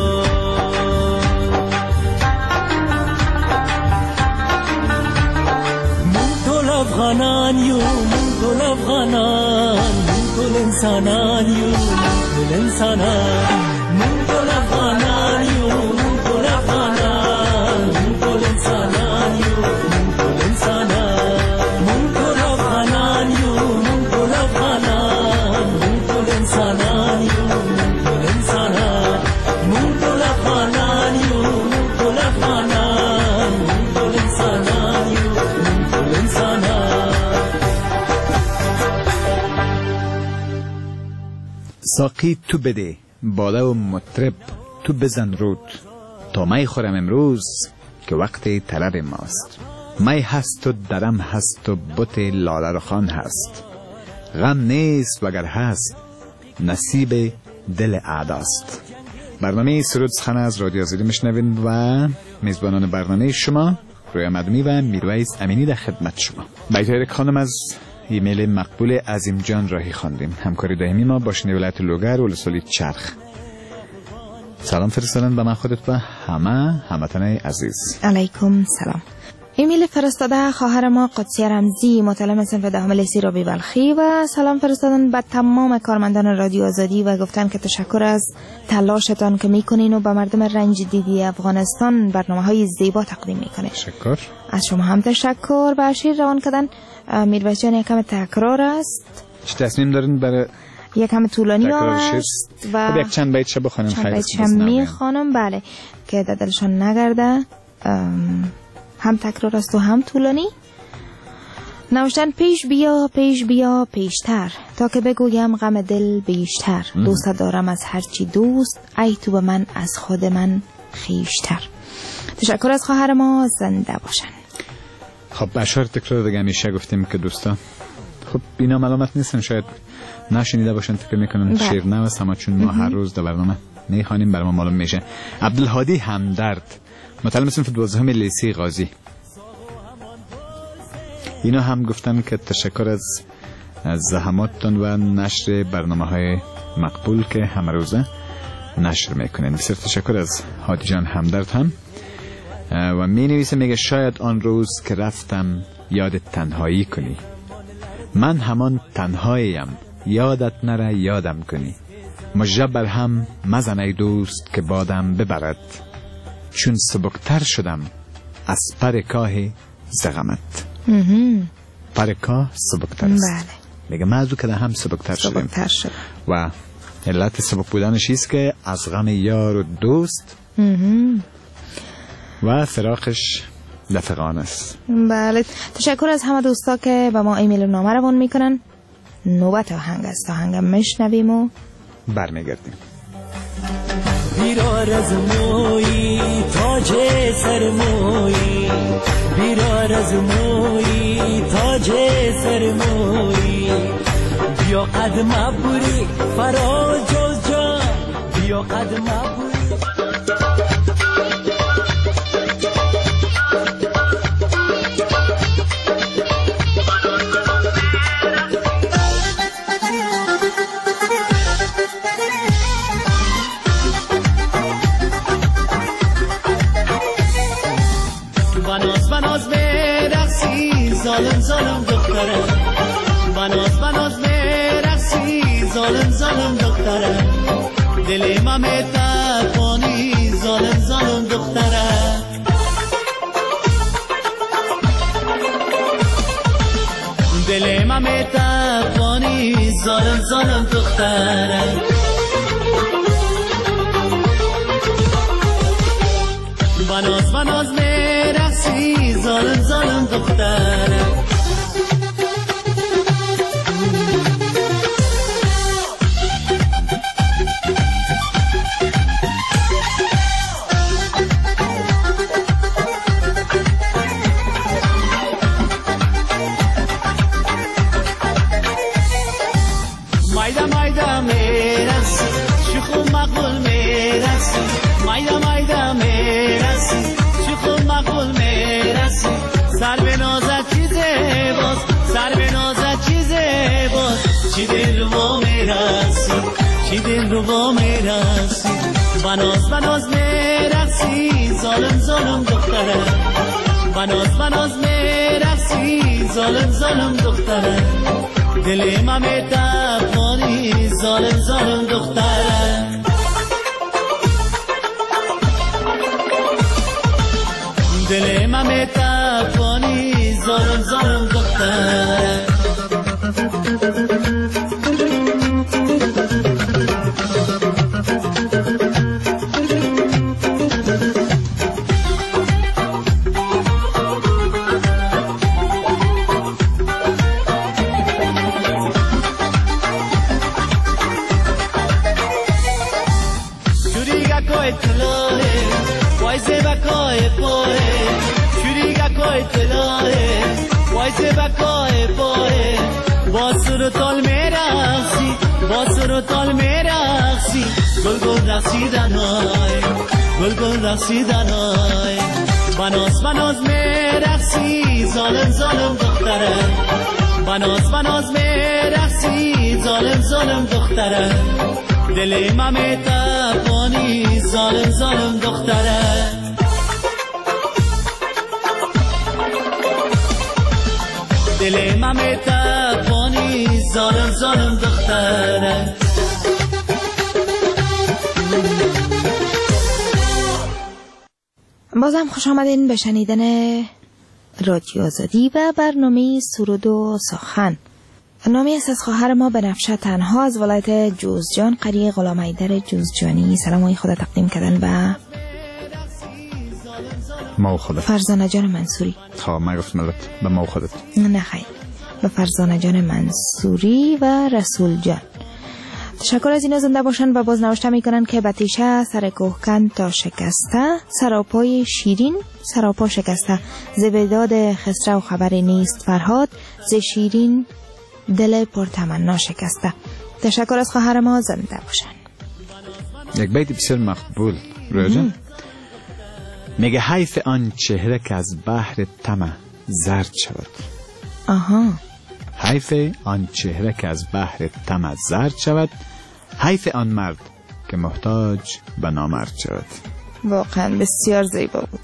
مونږ ټول افغانان یو، مونږ ټول افغانان، مونږ ټول انسانان یو، مونږ ټول انسانان، مونږ ټول افغانان یو، مونږ ټول افغانان، مونږ ټول انسانان یو، مونږ ټول انسانان. ساقی تو بده، باده و مطرب تو بزن رود، تا می خورم امروز که وقت طلب ماست. می هست و درم هست و بت لاله رخان هست، غم نیست وگر هست نصیب دل اعداست. برنامه سرود سخن از رادیو آزادی میشنوین و میزبانان برنامه شما رویا مدمی و میرویس امینی در خدمت شما. بیتای خانم از ایمیل مقبول عظیم جان راهی خواندیم. همکاری دائمی ما با شنی ولایت لوگر و ولسوالی چرخ. سلام فرستادن به من خودت و همه هموطن عزیز. علیکم سلام. ایمیل فرستاده خواهر ما قدسی رمزی متعلم صنف دهم لیسه رابی بلخی و سلام فرستادن به تمام کارمندان رادیو آزادی و گفتن که تشکر از تلاشتان که میکنین و به مردم رنج دیدی افغانستان برنامه های زیبا تقدیم میکنین. تشکر. از شما هم تشکر. به شیر روان کردن میرویس جان یکم تکرار است. چه تصمیم دارین برای یکم طولانی است و یک چند بیت شب بخونیم. چند بیت شب میخوانم بله که دلشان نگرده. هم تکرار است و هم طولانی. نوشتن پیش بیا پیش بیا پیشتر، تا که بگویم غم دل بیشتر. دوست دارم از هرچی دوست، ای تو به من از خود من خیشتر. تشکر از خواهر ما، زنده باشن. خب اشعار تکرار دیگه همیشه گفتیم که دوستا خب اینا ملامت نیستن، شاید نشنیده باشن فکر میکنن شعر نه است، اما چون ما هر روز در برنامه میخوانیم برام معلوم میشه. عبدالهادی همدرد متعلم صنف دوازدهم لیسه غازی، اینا هم گفتن که تشکر از از زحماتتون و نشر برنامه های مقبول که همه روزه نشر میکنین. بسیار تشکر از هادی جان همدرد هم. و می نویسه میگه شاید آن روز که رفتم یاد تنهایی کنی، من همان تنهاییم یادت نره یادم کنی. مژه بر هم مزن ای دوست که بادم ببرد، چون سبکتر شدم از پر کاه زغمت. پر کاه سبکتر است. بله. میگه موضوع که هم سبکتر شدیم. سبکتر شد. و علت سبک بودنش است که از غم یار و دوست و فراقش لفقان است. بله. تشکر از همه دوستا که به ما ایمیل و نامه روان میکنن. نوبت آهنگ است. آهنگ میشنویم و برمیگردیم. بیرار از موی تاج سر موی، بیرار از موی تاج سر موی، بیا قدم عبوری فرا جز جا، بیا قدم عبوری. ظالم ظالم دختره، بناز بناز میرقصی ظالم ظالم دختره، دل ما میتپانی ظالم ظالم دختره، دل ما میتپانی ظالم ظالم دختره. بناز بناز میرقصی ظالم ظالم دختره، مایدا مایدا میرقصی شوخ مقبول میرقصی، مایدا مایدا میرقصی شوخ مقبول میرقصی، سر به نازت چیزه باز، سر به نازت چیزه باز، چی دل رو میرقصی، چی دل رو میرقصی، بناز بناز میرقصی ظالم ظالم دختره، بناز بناز میرقصی ظالم ظالم دختره، دل ما میتپانی ظالم ظالم دختره، دل ما میتپانی ظالم ظالم دختره. تال میرقصی گل گل رقصیدن های گل گل رقصیدن های بناز بناز میرقصی ظالم ظالم دختره بناز بناز میرقصی ظالم ظالم دختره دل من میتپانی ظالم ظالم دختره دل من میتپانی ظالم ظالم دختره. بازم خوش آمدین به شنیدن رادیو آزادی و برنامه سرود و سخن. نامی است از خواهر ما بنفشه تنها از ولایت جوزجان قریه غلام حیدر جوزجانی. سلامای خدا تقدیم کردن و ما خدا فرزانه جان منصوری. تا ما گفتم البته به ما خودت نه خیر، به فرزانه جان منصوری و رسول جان. تشکر از اینا زنده باشن و باز نوشته میکنن که بتیشه سر کوهکن تا شکسته سراپای شیرین سراپا شکسته زبداد خسرو خبری نیست فرهاد ز شیرین دل پرتمنا شکسته. تشکر از خواهر ما زنده باشن. یک بیت بسیار مقبول روژن میگه حیف آن چهره که از بحر طمع زرد شود. آها حیف آن چهره که از بحر طمع زرد شود حیف آن مرد که محتاج به نامرد شود. واقعا بسیار زیبا بود.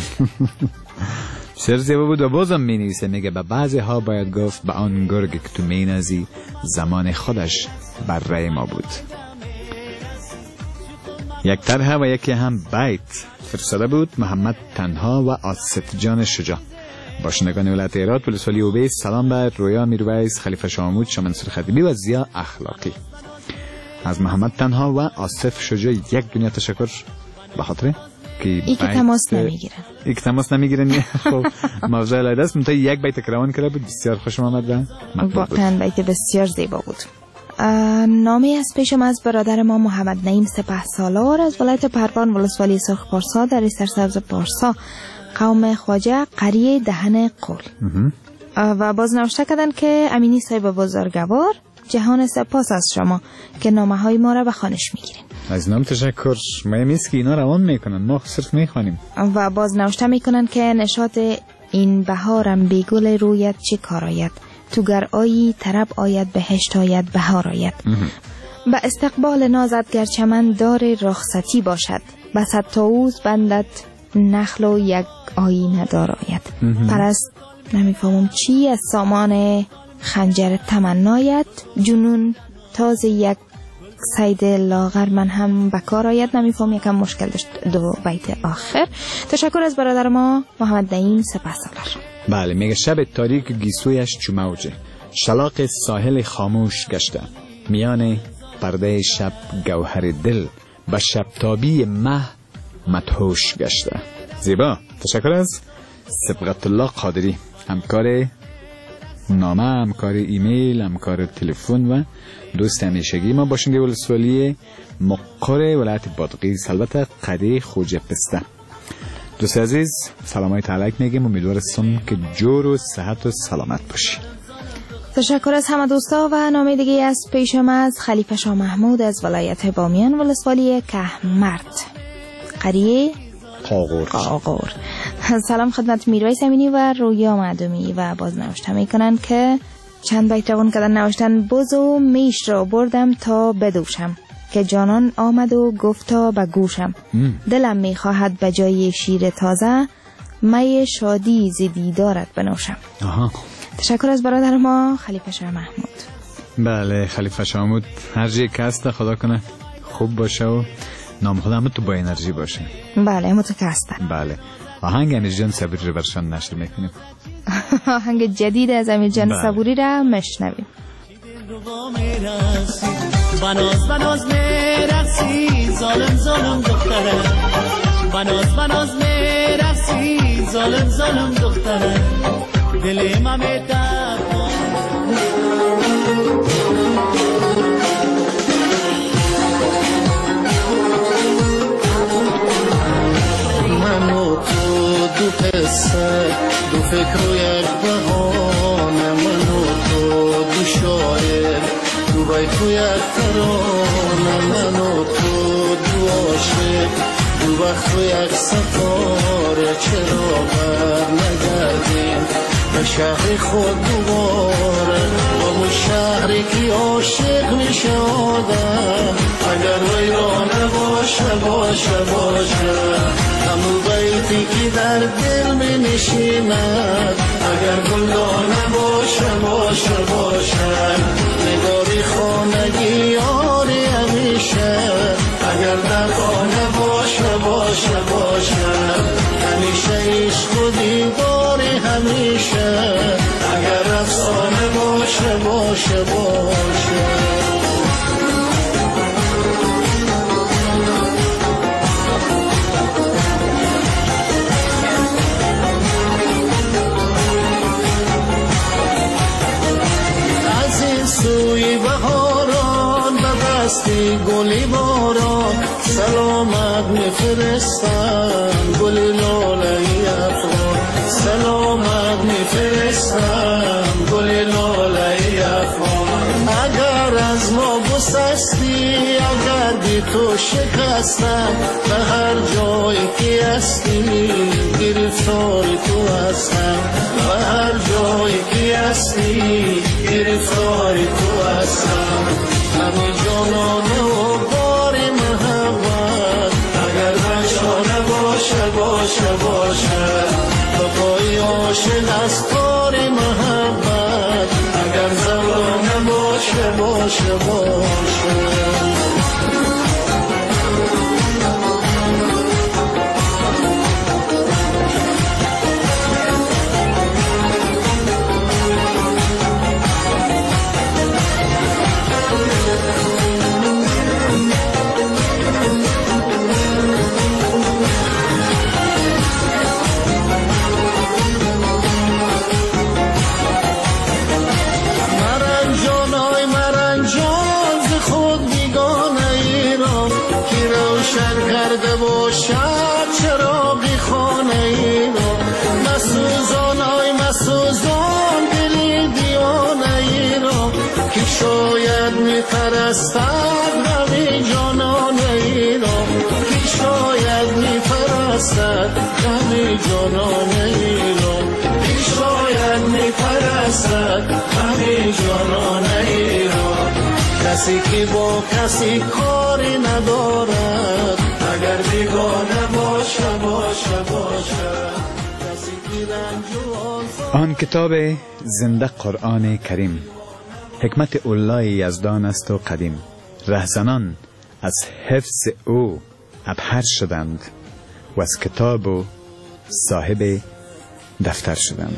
بسیار زیبا بود و بازم می نویسه میگه به بعضی ها باید گفت به آن گرگ که تو می نزی زمان خودش بر رای ما بود. یک طرح و یکی هم بیت فرستاده بود محمد تنها و آصف جان شجاع. باشندگان ولایت هرات ولسوالی اوبیس سلام بر رویا میرویس خلیفه شامود شاه منصور خطیبی و ضیا اخلاقی. از محمد تنها و آصف شجاع یک دنیا تشکر به خاطر که ای که تماس نمیگیرن ای که تماس نمیگیرن خب موضوع علیه است. منتها یک بیت کروان کرده بود بسیار خوشم آمد و واقعا بیت بسیار زیبا بود. نامی از پیشم از برادر ما محمد نعیم سپه سالار از ولایت پروان ولسوالی سرخ پارسا در سرسبز پارسا قوم خواجه قریه دهن قول. و باز نوشته کردن که امینی صاحب بزرگوار جهان سپاس از شما که نامه های ما را به خوانش میگیرین. از نام تشکر. ما میست که اینا روان میکنن ما صرف میخوانیم. و باز نوشته میکنن که نشاط این بهارم بیگل رویت چی کار آید تو گر آیی طرب آید بهشت آید بهار آید. به استقبال نازت گر چمن دار رخصتی باشد بسد طاووس بندت نخل و یک آیینه دار آید. پرست نمیفهمم چی از سامان خنجر تمنایت جنون تازه یک سید لاغر من هم بکار آید. نمیفهم یکم مشکل داشت دو بیت آخر. تشکر از برادر ما محمد نعیم سپه سالار. بله میگه شب تاریک گیسویش چو موجه شلاق ساحل خاموش گشته میان پرده شب گوهر دل به شب تابی مه مدهوش گشته. زیبا. تشکر از سبقت الله قادری همکار نامه همکار ایمیل همکار تلفن و دوست همیشگی ما باشنده ولسوالی مقر ولایت بادغیس البته قریه خوجه پسته. دوست عزیز سلامای تعالیک میگیم امیدوارستم که جور و صحت و سلامت باشی. تشکر از همه دوستا و نامه دیگه از پیشم از خلیفه شاه محمود از ولایت بامیان ولسوالی کهمرد قریه قاغور. قاغور. سلام خدمت میرویس امینی و رویا معدومی. و باز نوشته میکنن که چند بیت روان کردن نوشتن بز و میش را بردم تا بدوشم که جانان آمد و گفتا به گوشم دلم میخواهد به جای شیر تازه می شادی ز دیدارت بنوشم. آها. تشکر از برادر ما خلیفه شاه محمود. بله خلیفه شاه محمود هر جایی که هست خدا کنه خوب باشه و نام خدا هم تو با انرژی باشه. بله همون تو که هستن. بله آهنگ امیر جان صبوری رو برشان نشر میکنیم. آهنگ جدید از امیر جان صبوری را مشنویم. بناز بناز میرقصی ظالم ظالم دختره بناز بناز میرقصی ظالم ظالم دختره دل من میتپانی من و تو دو قصه دو فکر و یک بهانه من و تو دو شاعر دو بیت تو یک ترانه من و تو دو عاشق دو وقت و یک سفاره چرا بر نگردیم به شهر خود دوباره با اون شهری که عاشق میشه آدم اگر ویرانه باشه باشه باشه همون بیتی که در دل می نشیند اگر گلدانه باشه باشه باشه نگاری خانگی یاری همیشه اگر در خانه باشه باشه باشه همیشه عشق و دیداری همیشه اگر افسانه باشه باشه باشه سوی بهاران به دستی گلی باران سلامت میفرستم گلی لاله افغان سلامت میفرستم گلی لاله افغان اگر از ما گسستی اگر بی تو شکستم به هر جایی که هستی گرفتار تو هستم به هر جایی که هستی گرفتار تو هستم همه جانانه و بار محبت اگر بشانه باشه باشه باشه بقای عاشق از کار محبت اگر زبانه باشه باشه باشه شاید میپرستد غم جانان ایران که شاید میپرستد غم جانان ایران که شاید میپرستد غم جانان ایران کسی که با کسی کاری ندارد اگر بیگانه باشه باشه باشه کسی که رنج و آن کتاب زنده قرآن کریم حکمت الله یزدان است و قدیم رهزنان از حفظ او ابهر شدند و از کتاب و صاحب دفتر شدند.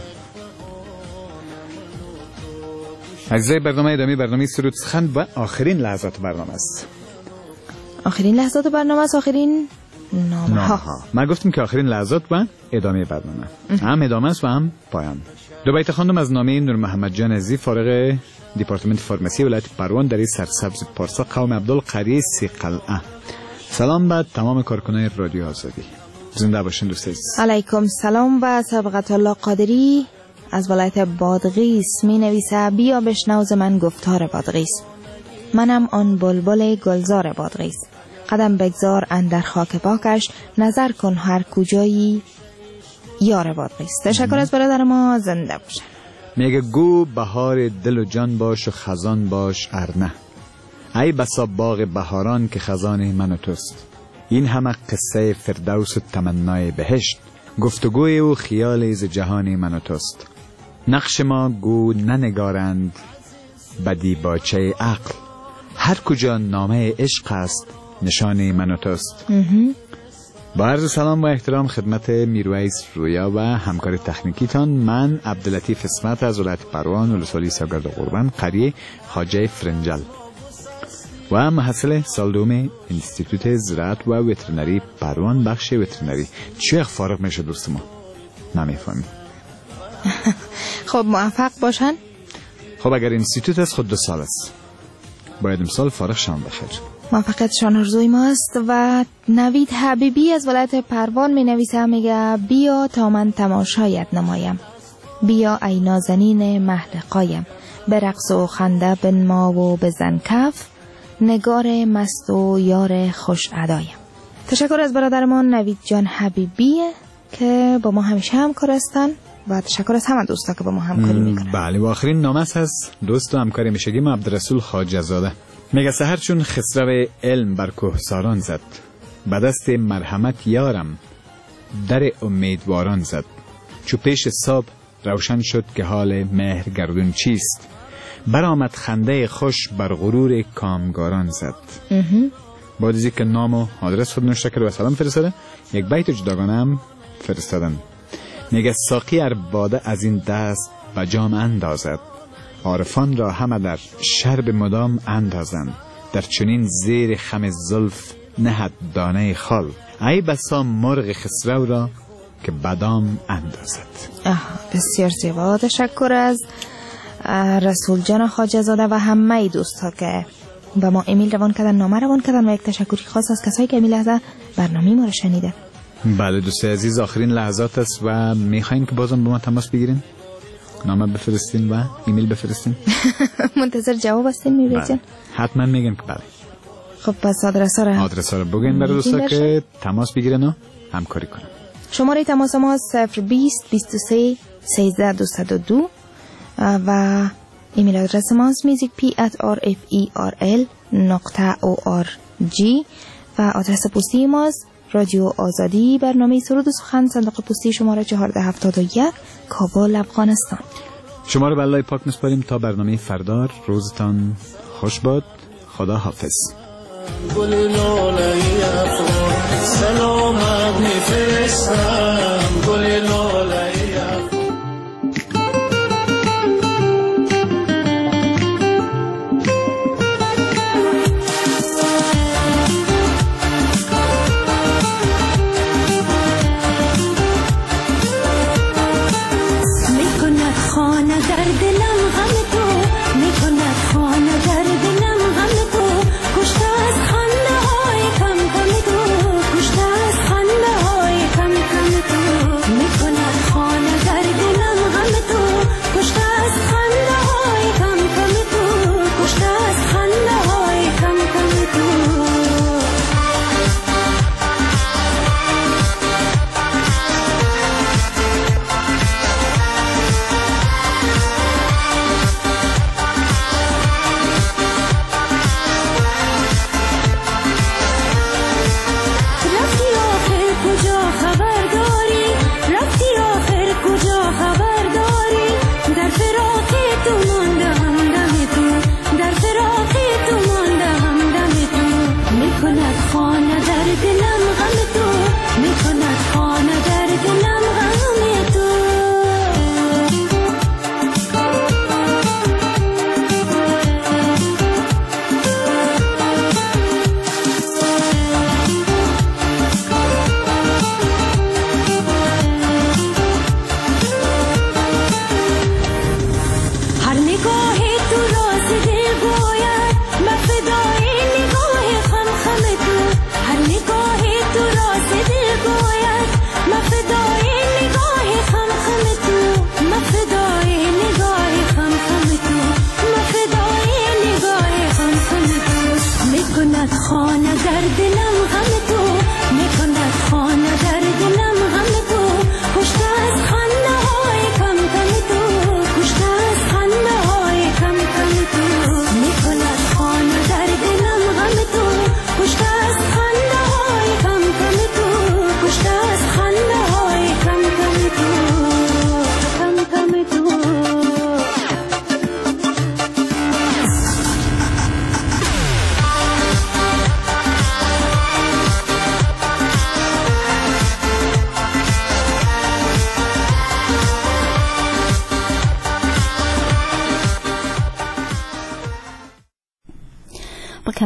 اجزای برنامه ادامه برنامه سرود سخن و آخرین لحظات برنامه است. آخرین لحظات برنامه است. آخرین نامه ها. ما گفتیم که آخرین لحظات و ادامه برنامه هم ادامه است و هم پایان. دو بیت خواندم از نامه نور محمد جان عزیزی فارغ دیپارتمنت فارمسی ولایت پروان در سرسبز پارسا قوم عبدالقری سی قلعه. سلام به تمام کارکنان رادیو آزادی. زنده باشین دوست عزیز. علیکم سلام و سبقت الله قادری از ولایت بادغیس می نویسه بیا بشنو ز من گفتار بادغیس. منم آن بلبل گلزار بادغیس. قدم بگذار اندر خاک پاکش نظر کن هر کجایی یار بادغیس. تشکر از برادر ما. زنده باشه. میگه گو بهار دل و جان باش و خزان باش ارنه ای بسا باغ بهاران که خزان من و توست. این همه قصه فردوس و تمنای بهشت گفتگوی و خیال ز جهان من و توست. نقش ما گو ننگارند بدی باچه عقل هر کجا نامه عشق است نشان من و توست. با عرض سلام و احترام خدمت میرویس رویا و همکار تکنیکیتان، من عبداللطیف اسمت از ولایت پروان ولسوالی سوگرد قربان قریه خواجه فرنجل و محصل سال دوم انستیتوت زراعت و وترنری پروان بخش وترنری. چه فارغ میشه دوست ما؟ نمیفهمی. خب موفق باشن. خب اگر انستیتوت از خود دو سال است باید امسال فارغ شان بخیر. موفقیتشان آرزوی ماست. و نوید حبیبی از ولایت پروان می نویسه میگه بیا تا من تماشایت نمایم، بیا ای نازنین محل قایم، به رقص و خنده بنما و بزن کف، نگار مست و یار خوش ادایم. تشکر از برادرمان نوید جان حبیبی که با ما همیشه همکار هستن و تشکر از همه دوستا که با ما همکاری میکنن. بله و آخرین نامه از دوست و همکار میشگیم عبدالرسول خواجه زاده. میگه سحر چون خسرو علم بر کوهساران زد، به دست مرحمت یارم در امیدواران زد. چو پیش صبح روشن شد که حال مهر گردون چیست، برآمد خنده خوش بر غرور کامگاران زد. بعد از اینکه نام و آدرس خود نوشته کرد و سلام فرستاده، یک بیت جداگانه هم فرستادن. میگه ساقی ار باده از این دست به جام اندازد، عارفان را همه در شرب مدام اندازند، در چنین زیر خم زلف نهد دانه خال، ای بسا مرغ خسرو را که بدام اندازد. بسیار زیبا. تشکر از رسول جان خواجه زاده و همه دوست ها که به ما ایمیل روان کردن، نامه روان کردن و یک تشکری خاص از کسایی که این لحظه برنامه ما رو شنیده. بله دوست عزیز، آخرین لحظات است و میخواین که بازم با ما تماس بگیرین، نامه بفرستین و ایمیل بفرستین. منتظر جواب هستین میبینید. حتما میگم که بله. خب پس آدرس ها رو آدرس ها رو بگین برای دوستا که تماس بگیرن و همکاری کنن. شماره تماس ما صفر بیست بیست و سه سیزده دویست و دو و ایمیل آدرس ما میوزیک پی ات آر اف ای آر ال نقطه او آر جی و آدرس پستی ما رادیو آزادی، برنامه سرود و سخن، صندوق پستی شماره چهارده هفتاد و یک، کابل، افغانستان. شما رو به الله پاک میسپاریم تا برنامه فردا. روزتان خوش باد. خدا حافظ. گل لاله افغان سلامت میفرستم، گل